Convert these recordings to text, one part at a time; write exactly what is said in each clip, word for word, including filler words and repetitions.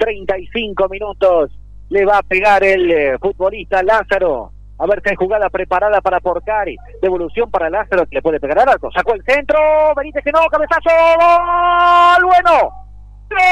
treinta y cinco minutos. Le va a pegar el eh, futbolista Lázaro. A ver si hay jugada preparada para Porcari. Devolución para Lázaro, que le puede pegar al arco. Sacó el centro. Benítez que no, cabezazo. ¡Gol! ¡Bueno! ¡Gol!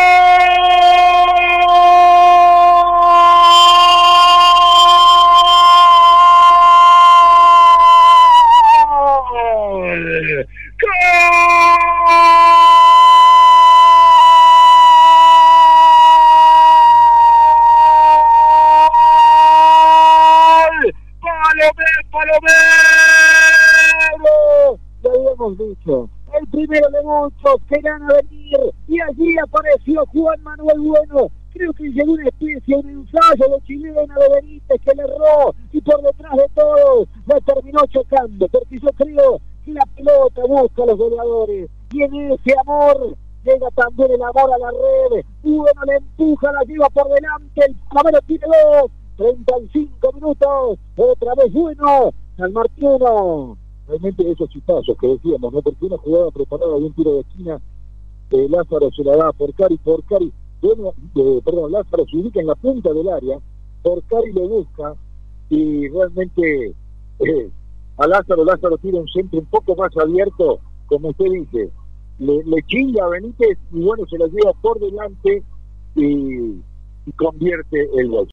Palomero, lo habíamos dicho, el primero de muchos que gana venir, y allí apareció Juan Manuel Bueno. Creo que llegó una especie, un ensayo de chilena de Benítez que le erró, y por detrás de todos la terminó chocando, porque yo creo que la pelota busca a los goleadores, y en ese amor llega también el amor a la red. Bueno le empuja, la lleva por delante, el Palomero tiene dos. treinta y cinco minutos, otra vez Bueno, San Martino. Realmente esos chipazos que decíamos, ¿no? Porque una jugada preparada de un tiro de esquina, eh, Lázaro se la da a Porcari, Porcari, bueno, eh, perdón, Lázaro se ubica en la punta del área, Porcari lo busca, y realmente eh, a Lázaro, Lázaro tira un centro un poco más abierto, como usted dice, le, le chinga a Benítez, y bueno, se la lleva por delante, y, y convierte el gol.